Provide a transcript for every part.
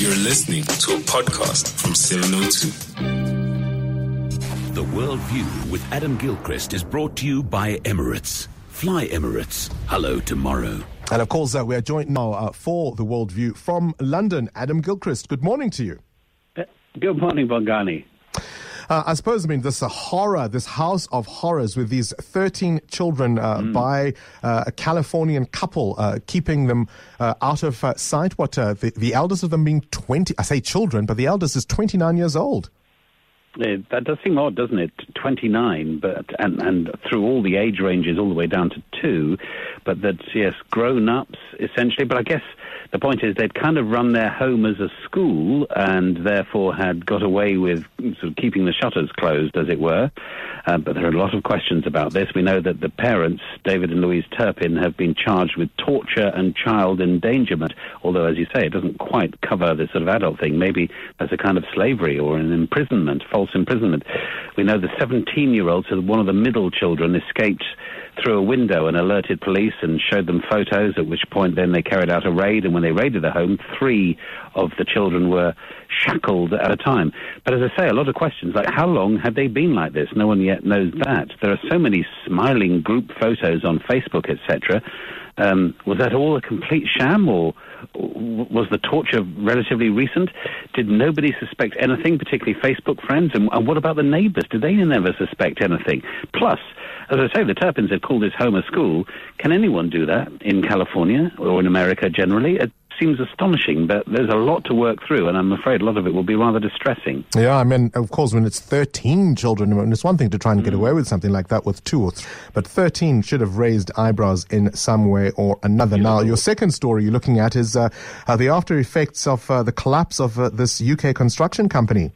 You're listening to a podcast from 702. The World View with Adam Gilchrist is brought to you by Emirates. Fly Emirates. Hello tomorrow. And of course, we are joined now for the World View from London. Adam Gilchrist, good morning to you. Good morning, Bongani. I suppose, this horror, this house of horrors with these 13 children by a Californian couple, keeping them out of sight. The eldest of them being 20, I say children, but the eldest is 29 years old. That does seem odd, doesn't it? 29, but and through all the age ranges, all the way down to 2, but that's, yes, grown-ups, essentially. But I guess the point is they'd kind of run their home as a school and therefore had got away with sort of keeping the shutters closed, as it were. But there are a lot of questions about this. We know that the parents, David and Louise Turpin, have been charged with torture and child endangerment, although, as you say, it doesn't quite cover this sort of adult thing. Maybe there's a kind of slavery or an imprisonment, false imprisonment. We know the 17-year-old, so one of the middle children, escaped through a window and alerted police and showed them photos, at which point then they carried out a raid, and when they raided the home, 3 of the children were shackled at a time. But as I say, a lot of questions, like how long had they been like this? No one yet knows that. There are so many smiling group photos on Facebook, etc. Was that all a complete sham, or was the torture relatively recent? Did nobody suspect anything, particularly Facebook friends? And what about the neighbours? Did they never suspect anything? Plus, as I say, the Turpins have called this home a school. Can anyone do that in California or in America generally? It seems astonishing, but there's a lot to work through, and I'm afraid a lot of it will be rather distressing. Yeah, of course, when it's 13 children, it's one thing to try and get away with something like that with 2 or 3, but 13 should have raised eyebrows in some way or another. Now, your second story you're looking at is the after effects of the collapse of this UK construction company.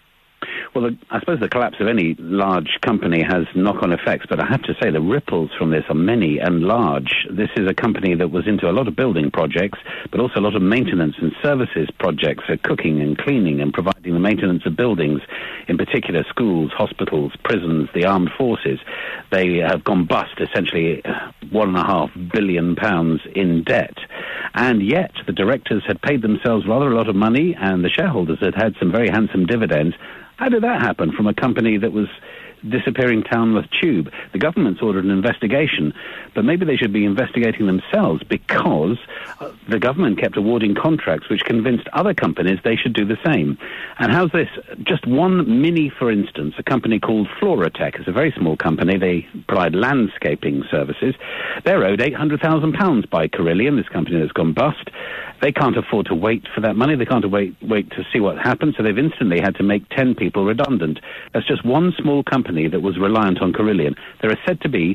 Well, I suppose the collapse of any large company has knock-on effects, but I have to say the ripples from this are many and large. This is a company that was into a lot of building projects, but also a lot of maintenance and services projects, cooking and cleaning and providing the maintenance of buildings, in particular schools, hospitals, prisons, the armed forces. They have gone bust, essentially £1.5 billion in debt. And yet the directors had paid themselves rather a lot of money, and the shareholders had had some very handsome dividends. How did that happen from a company that was disappearing Tamworth Tube? The government's ordered an investigation, but maybe they should be investigating themselves, because the government kept awarding contracts which convinced other companies they should do the same. And how's this? Just one mini, for instance, a company called Floratech. It's a very small company. They provide landscaping services. They're owed £800,000 by Carillion, this company that's gone bust. They can't afford to wait for that money. They can't wait to see what happens, so they've instantly had to make 10 people redundant. That's just one small company that was reliant on Carillion. There are said to be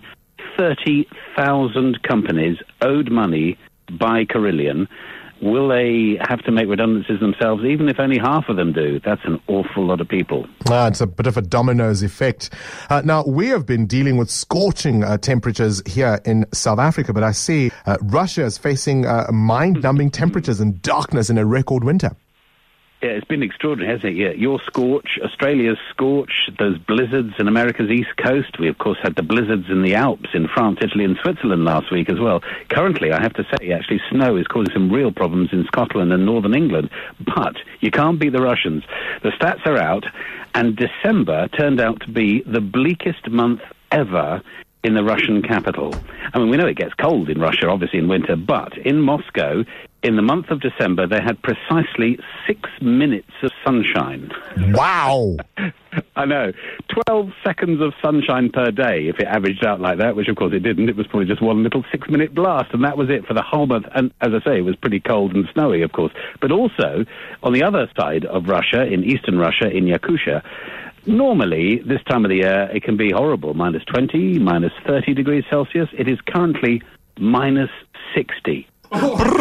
30,000 companies owed money by Carillion. Will they have to make redundancies themselves, even if only half of them do? That's an awful lot of people. It's a bit of a dominoes effect. Now, we have been dealing with scorching temperatures here in South Africa, but I see Russia is facing mind-numbing temperatures and darkness in a record winter. Yeah, it's been extraordinary, hasn't it? Yeah, your scorch, Australia's scorch, those blizzards in America's east coast. We, of course, had the blizzards in the Alps in France, Italy and Switzerland last week as well. Currently, I have to say, actually, snow is causing some real problems in Scotland and northern England. But you can't beat the Russians. The stats are out, and December turned out to be the bleakest month ever in the Russian capital. I mean, we know it gets cold in Russia, obviously, in winter, but in Moscow, in the month of December, they had precisely 6 minutes of sunshine. Wow! I know. 12 seconds of sunshine per day, if it averaged out like that, which of course it didn't. It was probably just one little 6-minute blast, and that was it for the whole month. And as I say, it was pretty cold and snowy, of course. But also, on the other side of Russia, in eastern Russia, in Yakutia, normally, this time of the year, it can be horrible, minus 20, minus 30 degrees Celsius. It is currently minus 60. I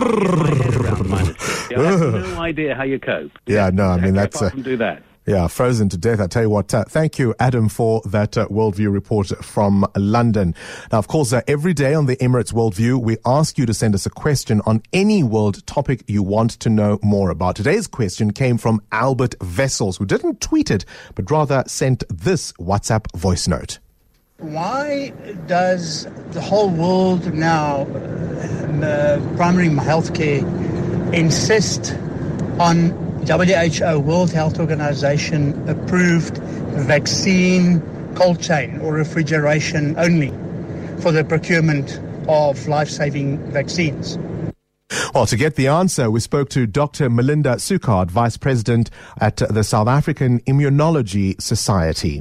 have no idea how you cope. Yeah, no, I mean, that's... Apart from do that. Yeah, frozen to death. I tell you what, thank you, Adam, for that Worldview report from London. Now, of course, every day on the Emirates Worldview, we ask you to send us a question on any world topic you want to know more about. Today's question came from Albert Vessels, who didn't tweet it, but rather sent this WhatsApp voice note. Why does the whole world now, primary healthcare, insist on WHO, World Health Organization, approved vaccine cold chain or refrigeration only for the procurement of life-saving vaccines? Well, to get the answer, we spoke to Dr. Melinda Sucard, Vice President at the South African Immunology Society.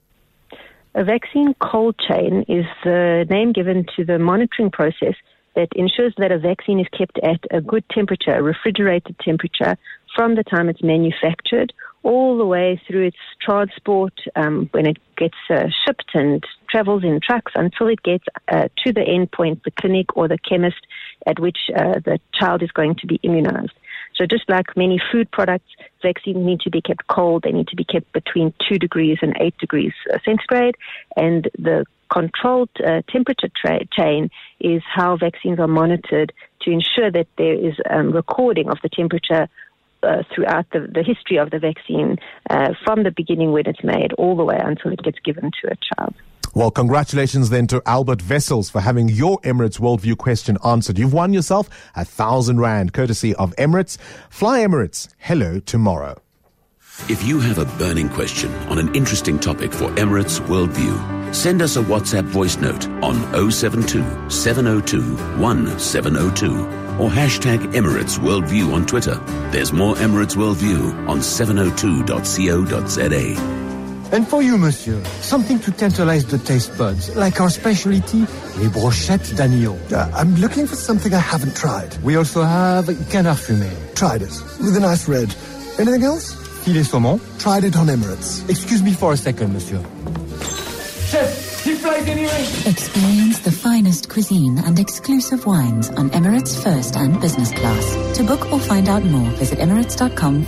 A vaccine cold chain is the name given to the monitoring process that ensures that a vaccine is kept at a good temperature, a refrigerated temperature, from the time it's manufactured all the way through its transport, when it gets shipped and travels in trucks until it gets to the end point, the clinic or the chemist at which the child is going to be immunized. So just like many food products, vaccines need to be kept cold. They need to be kept between 2 degrees and 8 degrees centigrade. And the controlled temperature chain is how vaccines are monitored to ensure that there is recording of the temperature throughout the history of the vaccine, from the beginning when it's made all the way until it gets given to a child. Well, congratulations then to Albert Wessels for having your Emirates Worldview question answered. You've won yourself 1,000 Rand courtesy of Emirates. Fly Emirates. Hello tomorrow. If you have a burning question on an interesting topic for Emirates Worldview, send us a WhatsApp voice note on 072 702 1702 or hashtag Emirates Worldview on Twitter. There's more Emirates Worldview on 702.co.za. And for you, monsieur, something to tantalize the taste buds, like our specialty, les brochettes d'agneau. I'm looking for something I haven't tried. We also have canard fumé. Tried it, with a nice red. Anything else? Filet saumon. Tried it on Emirates. Excuse me for a second, monsieur. Chef, he flies anyway. Experience the finest cuisine and exclusive wines on Emirates First and Business Class. To book or find out more, visit emirates.com